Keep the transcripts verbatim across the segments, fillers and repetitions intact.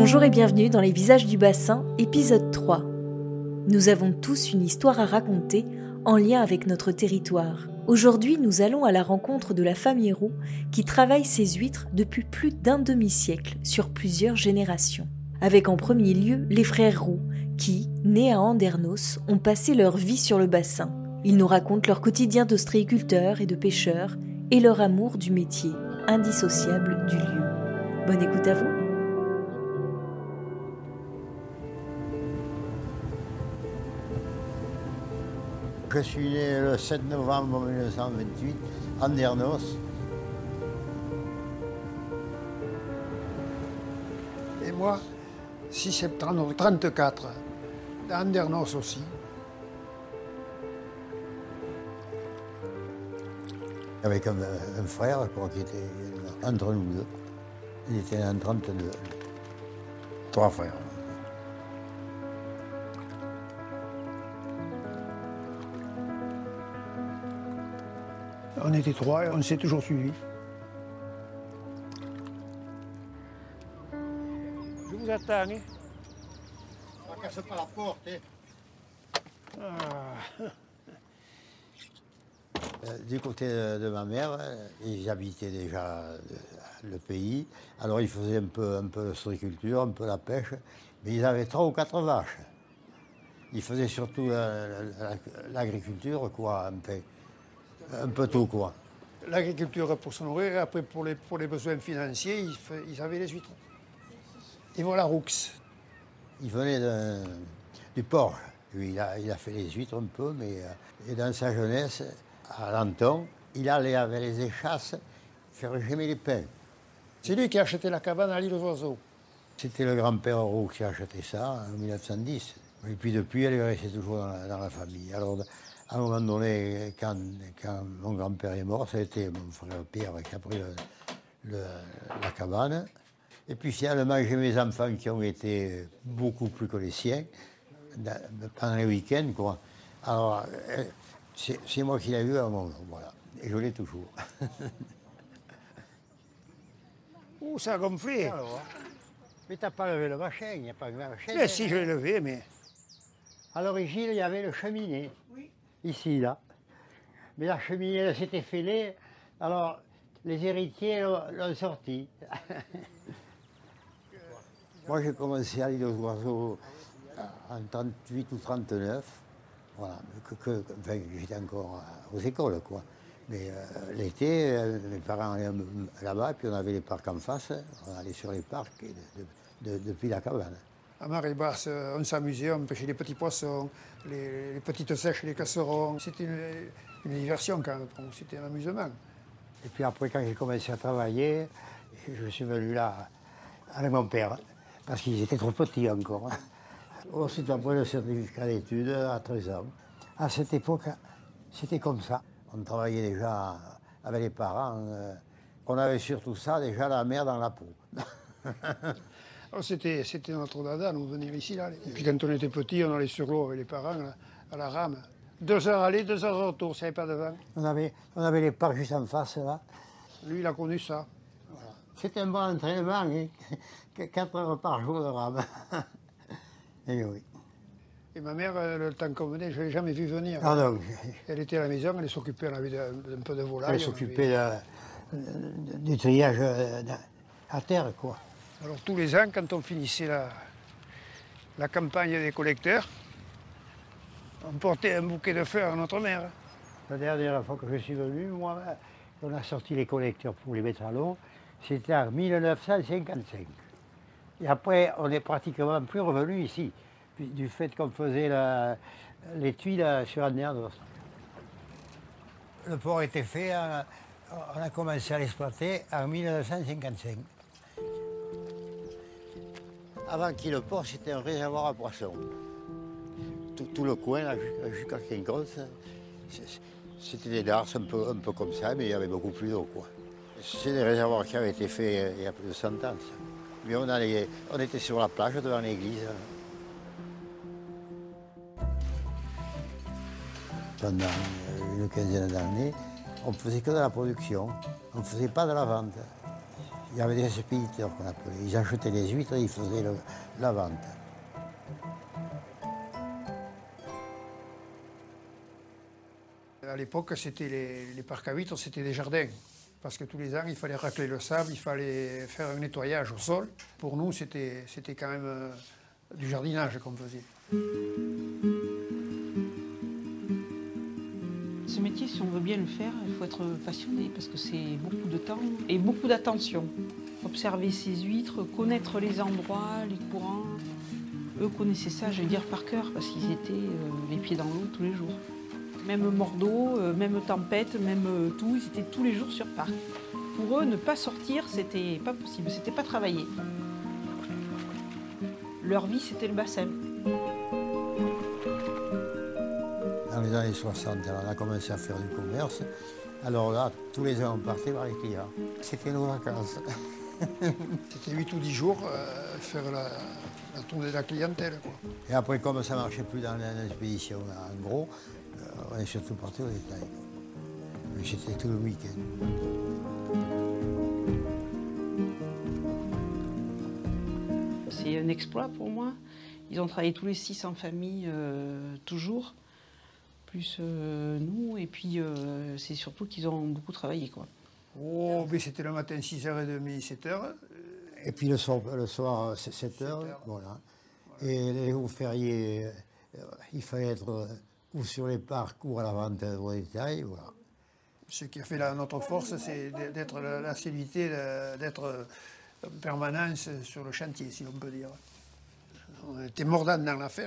Bonjour et bienvenue dans Les Visages du Bassin, épisode trois. Nous avons tous une histoire à raconter en lien avec notre territoire. Aujourd'hui, nous allons à la rencontre de la famille Roux qui travaille ses huîtres depuis plus d'un demi-siècle sur plusieurs générations. Avec en premier lieu les frères Roux qui, nés à Andernos, ont passé leur vie sur le bassin. Ils nous racontent leur quotidien d'ostréiculteurs et de pêcheurs et leur amour du métier, indissociable du lieu. Bonne écoute à vous. Je suis né le sept novembre mille neuf cent vingt-huit, à Andernos. Et moi, six septembre trente-quatre, à Andernos aussi. Avec un, un frère quoi, qui était entre nous deux. Il était en trente-deux. Trois frères. On était trois et on s'est toujours suivis. Je vous attends. Hein? On ne casse pas la porte. Hein. Ah. Euh, du côté de, de ma mère, ils habitaient déjà le pays. Alors ils faisaient un peu, un peu l'ostréiculture, un peu la pêche, mais ils avaient trois ou quatre vaches. Ils faisaient surtout la, la, l'agriculture, quoi, un peu, un peu tout, quoi. L'agriculture pour se nourrir, et après pour les, pour les besoins financiers, ils, ils avaient les huîtres. Et voilà Roux. Il venait de, du port. Lui, il a, il a fait les huîtres un peu, mais et dans sa jeunesse, à Lanton, il allait avec les échasses faire gémer les pains. C'est lui qui a acheté la cabane à l'île aux Oiseaux. C'était le grand-père Roux qui a acheté ça en mille neuf cent dix. Et puis depuis, elle est restée toujours dans la, dans la famille. Alors, à un moment donné, quand, quand mon grand-père est mort, ça a été mon frère Pierre qui a pris le, le, la cabane. Et puis finalement, j'ai mes enfants qui ont été beaucoup plus que les siens, pendant les week-ends, quoi. Alors, c'est, c'est moi qui l'ai eu à mon jour, voilà. Et je l'ai toujours. Ouh, ça a gonflé. Alors, mais t'as pas levé le machin, il n'y a pas de machin. Mais si, je l'ai levé, mais... À l'origine, il y avait le cheminée, oui. Ici, là. Mais la cheminée, elle s'était fêlée, alors les héritiers l'ont, l'ont sorti. Moi, j'ai commencé à l'île aux Oiseaux en trente-huit ou trente-neuf. Voilà, que, que, enfin, j'étais encore aux écoles, quoi. Mais euh, l'été, euh, mes parents allaient là-bas, et puis on avait les parcs en face. On allait sur les parcs et de, de, de, depuis la cabane. À marée basse, on s'amusait, on pêchait les petits poissons, les, les petites sèches, les casserons. C'était une, une diversion quand même, c'était un amusement. Et puis après, quand j'ai commencé à travailler, je suis venu là avec mon père, parce qu'ils étaient trop petits encore. Ensuite, après le certificat d'études, à treize ans. À cette époque, c'était comme ça. On travaillait déjà avec les parents. Euh, on avait surtout ça, déjà la mer dans la peau. Alors c'était, c'était notre dada, nous venir ici, là. Et puis quand on était petit, on allait sur l'eau avec les parents, là, à la rame. Deux heures aller, deux heures retour, s'il n'y avait pas de vent. On avait, on avait les parcs juste en face, là. Lui, il a connu ça. Voilà. C'était un bon entraînement, hein. Quatre heures par jour de rame. Et oui. Et ma mère, le temps qu'on venait, je ne l'ai jamais vue venir. Ah non. Elle était à la maison, elle s'occupait, elle avait d'un peu de volaille. Elle s'occupait avait... de, du triage à terre, quoi. Alors tous les ans, quand on finissait la, la campagne des collecteurs, on portait un bouquet de fleurs à notre mère. La dernière fois que je suis venu, moi, on a sorti les collecteurs pour les mettre à l'eau, c'était en mille neuf cent cinquante-cinq. Et après, on n'est pratiquement plus revenu ici, du fait qu'on faisait la, les tuiles sur Andernos. Le port était fait, on a commencé à l'exploiter en mille neuf cent cinquante-cinq. Avant qu'il y ait le port, c'était un réservoir à poissons. Tout, tout le coin, là, jusqu'à Quincos, c'était des darses un peu, un peu comme ça, mais il y avait beaucoup plus d'eau, quoi. C'est des réservoirs qui avaient été faits il y a plus de cent ans. Mais on, allait, on était sur la plage devant l'église. Pendant une quinzaine d'années, on ne faisait que de la production, on ne faisait pas de la vente. Il y avait des expéditeurs qu'on appelait. Ils achetaient les huîtres et ils faisaient le, la vente. À l'époque, c'était les, les parcs à huîtres, c'était des jardins. Parce que tous les ans, il fallait racler le sable, il fallait faire un nettoyage au sol. Pour nous, c'était c'était quand même euh, du jardinage qu'on faisait. Ce métier, si on veut bien le faire, il faut être passionné parce que c'est beaucoup de temps et beaucoup d'attention. Observer ces huîtres, connaître les endroits, les courants. Eux connaissaient ça, je vais dire, par cœur parce qu'ils étaient euh, les pieds dans l'eau tous les jours. Même mordeau, euh, même tempête, même euh, tout, ils étaient tous les jours sur parc. Pour eux, ne pas sortir, c'était pas possible, c'était pas travailler. Leur vie, c'était le bassin. Dans les années soixante, on a commencé à faire du commerce. Alors là, tous les ans, on partait voir les clients. C'était nos vacances. C'était huit ou dix jours, euh, faire la, la tournée de la clientèle, quoi. Et après, comme ça ne marchait plus dans l'expédition, en gros, euh, on est surtout parti au détail. Mais c'était tout le week-end. C'est un exploit pour moi. Ils ont travaillé tous les six en famille, euh, toujours, plus euh, nous. Et puis, euh, c'est surtout qu'ils ont beaucoup travaillé, quoi. Oh, mais c'était le matin six heures trente, sept heures. Et puis le soir, le soir c'est sept heures, voilà. Et les jours fériés, euh, il fallait être euh, ou sur les parcs ou à la vente au détail, voilà. Ce qui a fait la, notre force, c'est d'être l'assiduité, d'être en permanence sur le chantier, si l'on peut dire. On était mordants dans l'affaire.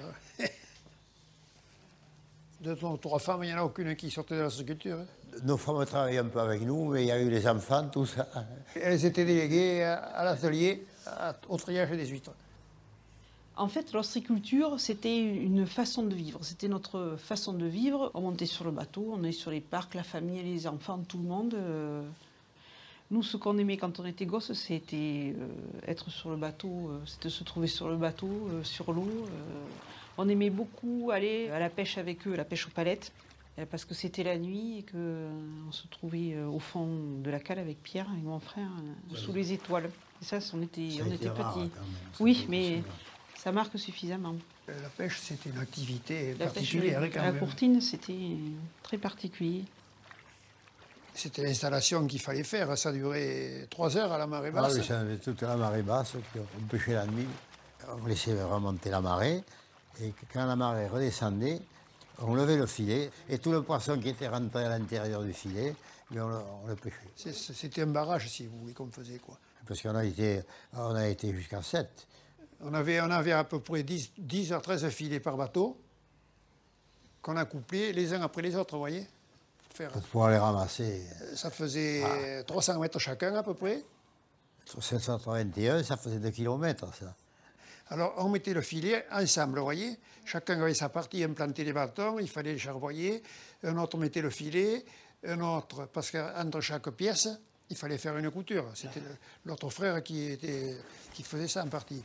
De nos trois femmes, il n'y en a aucune qui sortait de la sculpture. Nos femmes travaillaient un peu avec nous, mais il y a eu les enfants, tout ça. Elles étaient déléguées à l'atelier, au triage des huîtres. En fait, l'ostriculture, c'était une façon de vivre. C'était notre façon de vivre. On montait sur le bateau, on est sur les parcs, la famille, les enfants, tout le monde. Nous, ce qu'on aimait quand on était gosses, c'était être sur le bateau, c'était se trouver sur le bateau, sur l'eau. On aimait beaucoup aller à la pêche avec eux, la pêche aux palettes, parce que c'était la nuit et qu'on se trouvait au fond de la cale avec Pierre et mon frère, sous les étoiles. Et ça, on était, ça on était rare, petits. Oui, mais ça marque suffisamment. La pêche, c'était une activité la particulière. Pêche, quand la même. courtine, c'était très particulier. C'était l'installation qu'il fallait faire. Ça durait trois heures à la marée basse. Ah oui, ça avait toute la marée basse, puis on pêchait la nuit. On laissait remonter la marée. Et quand la marée redescendait, on levait le filet. Et tout le poisson qui était rentré à l'intérieur du filet, on le, on le pêchait. C'était un barrage, si vous voulez, qu'on faisait, quoi. Parce qu'on a été, on a été jusqu'à sept. On avait, on avait à peu près dix, dix à treize filets par bateau qu'on a couplés les uns après les autres, vous voyez. Faire. Pour pouvoir les ramasser. Ça faisait ah. trois cents mètres chacun à peu près. sept cent vingt et un, ça faisait deux kilomètres, ça. Alors on mettait le filet ensemble, vous voyez. Chacun avait sa partie, implantait les bâtons, il fallait les charvoyer. Un autre mettait le filet, un autre, parce qu'entre chaque pièce, il fallait faire une couture. C'était l'autre frère qui, était, qui faisait ça en partie.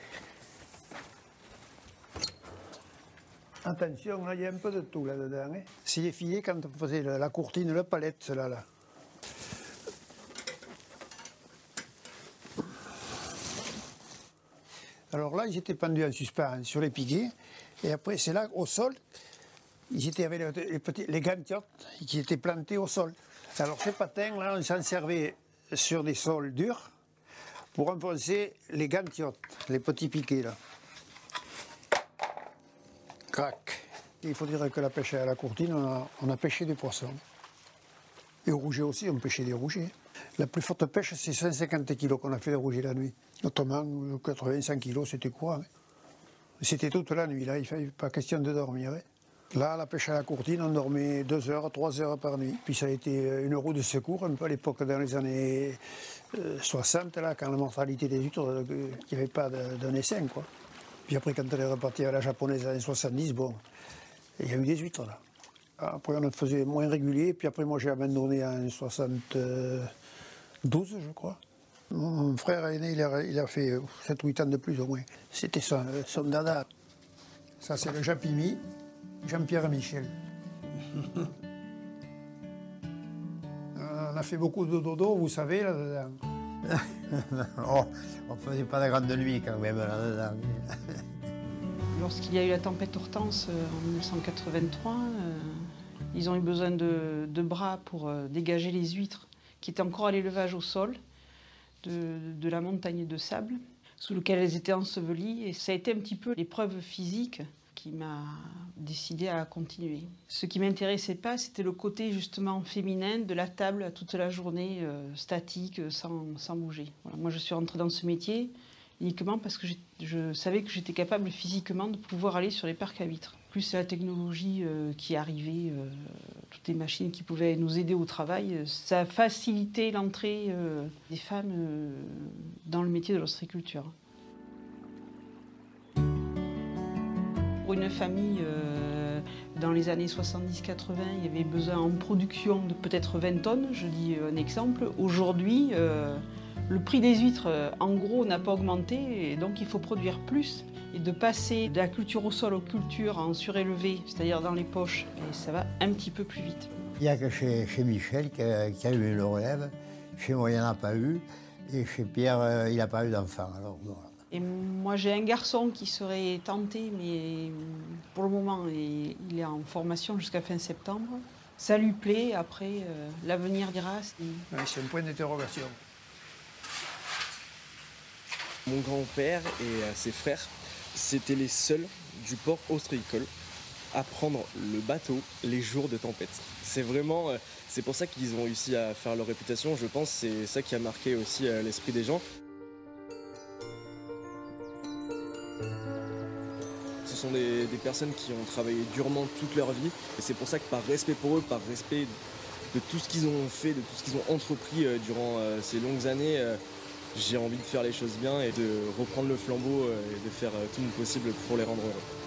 Attention, là, il y a un peu de tout là-dedans. Hein. C'est les filets quand on faisait la, la courtine, la palette, cela là. Alors là, ils étaient pendus en suspens sur les piguets. Et après, c'est là, au sol, ils étaient avec les, les, petits, les gantiotes qui étaient plantés au sol. Alors ces patins, là, on s'en servait sur des sols durs pour enfoncer les gantiotes, les petits piquets, là. Crac. Il faut dire que la pêche à la courtine, on a, on a pêché des poissons. Et au rouget aussi, on pêchait des rougets. La plus forte pêche, c'est cent cinquante kilos qu'on a fait de rouget la nuit. Autrement, quatre-vingt-cinq kilos, c'était quoi, hein. C'était toute la nuit, là, il ne fallait pas question de dormir. Hein. Là, la pêche à la courtine, on dormait deux heures, trois heures par nuit. Puis ça a été une roue de secours, un peu à l'époque, dans les années soixante, là, quand la mortalité des huîtres, euh, qu'il n'y avait pas de, de naissance, quoi. Puis après, quand elle est repartie à la japonaise dans les années soixante-dix, bon, il y a eu des huîtres, là. Après, on en faisait moins régulier, puis après, moi, j'ai abandonné en soixante-douze, je crois. Mon frère aîné, il a, il a fait sept huit ans de plus, au moins. C'était son, son dada. Ça, c'est le Japimi, Jean-Pierre Michel. On a fait beaucoup de dodo, vous savez, là-dedans. Oh, on ne faisait pas de grande nuit quand même là-dedans. Lorsqu'il y a eu la tempête Hortense euh, en mille neuf cent quatre-vingt-trois, euh, ils ont eu besoin de, de bras pour euh, dégager les huîtres qui étaient encore à l'élevage au sol de, de la montagne de sable sous lequel elles étaient ensevelies. Et ça a été un petit peu l'épreuve physique qui m'a décidé à continuer. Ce qui ne m'intéressait pas, c'était le côté justement féminin de la table toute la journée, euh, statique, sans, sans bouger. Voilà. Moi, je suis rentrée dans ce métier uniquement parce que je savais que j'étais capable physiquement de pouvoir aller sur les parcs à huîtres. Plus la technologie euh, qui arrivait, euh, toutes les machines qui pouvaient nous aider au travail, euh, ça a facilité l'entrée euh, des femmes euh, dans le métier de l'ostréiculture. Pour une famille, euh, dans les années soixante-dix quatre-vingts, il y avait besoin en production de peut-être vingt tonnes, je dis un exemple. Aujourd'hui, euh, le prix des huîtres, en gros, n'a pas augmenté, et donc il faut produire plus. Et de passer de la culture au sol aux cultures en surélevé, c'est-à-dire dans les poches, et ça va un petit peu plus vite. Il n'y a que chez, chez Michel qui a, qui a eu une relève, chez moi il n'y en a pas eu, et chez Pierre euh, il n'a pas eu d'enfant. Alors, voilà. Et moi j'ai un garçon qui serait tenté, mais pour le moment il est en formation jusqu'à fin septembre. Ça lui plaît, après euh, l'avenir dira. Si... Oui, c'est un point d'interrogation. Mon grand-père et euh, ses frères, c'était les seuls du port ostréicole à prendre le bateau les jours de tempête. C'est vraiment, euh, c'est pour ça qu'ils ont réussi à faire leur réputation, je pense, c'est ça qui a marqué aussi euh, l'esprit des gens. Ce sont des, des personnes qui ont travaillé durement toute leur vie, et c'est pour ça que par respect pour eux, par respect de, de tout ce qu'ils ont fait, de tout ce qu'ils ont entrepris euh, durant euh, ces longues années, euh, j'ai envie de faire les choses bien et de reprendre le flambeau et de faire tout mon possible pour les rendre heureux.